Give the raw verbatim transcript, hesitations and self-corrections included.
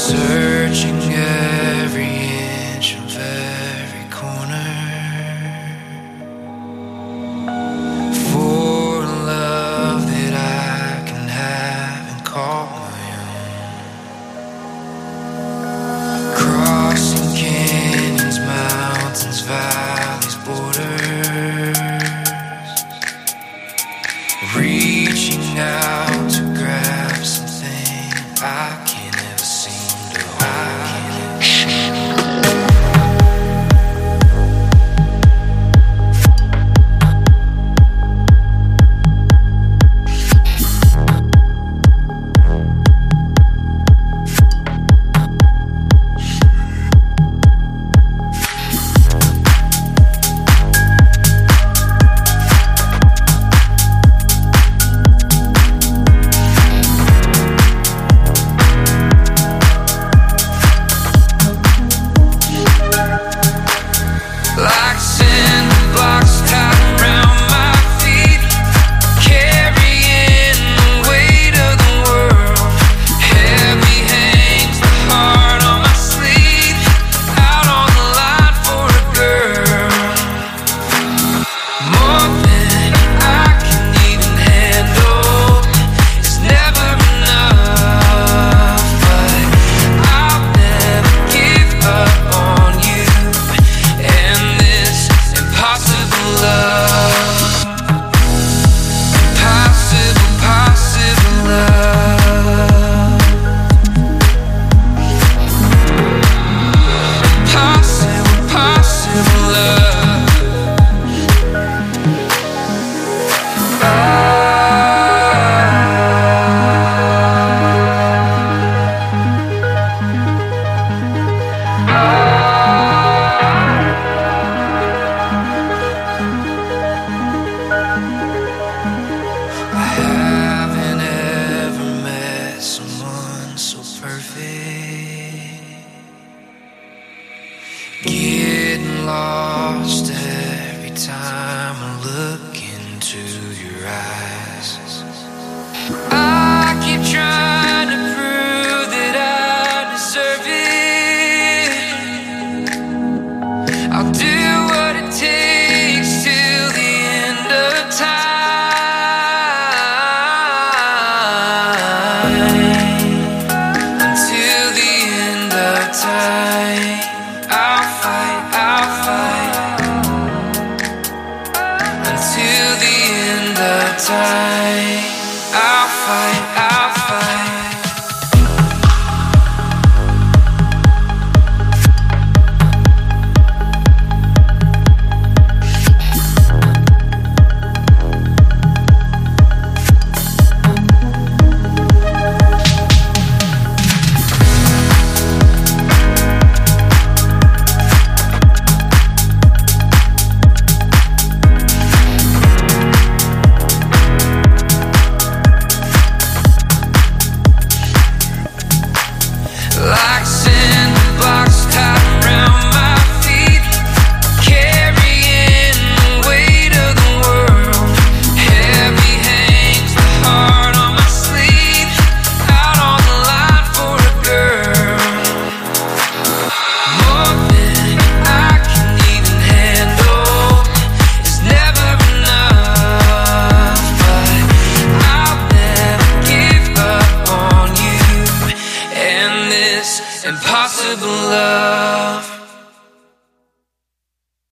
searching every inch of every corner for a love that I can have and call my own. Crossing canyons, mountains, valleys, borders, reaching out to grab something I can't ever seem to hold. Like cinder blocks tied around my feet, carrying the weight of the world. Heavy hangs the heart on my sleeve, out on the line for a girl. More than I can even handle is never enough, but I'll never give up on you and this impossible love. Impossible, possible love. Impossible, possible love. I haven't ever met someone so perfect. Getting lost every time I look into your eyes. I keep trying to prove that I deserve it. I'll do what it takes till the end of time. Until the end of time, I'll fight, I'll fight. Until the end of time, I'll fight, I'll fight. Like cinder blocks tied around my feet, carrying the weight of the world. Heavy hangs the heart on my sleeve, out on the line for a girl. More than I can even handle is never enough, but I'll never give up on you and this impossible love.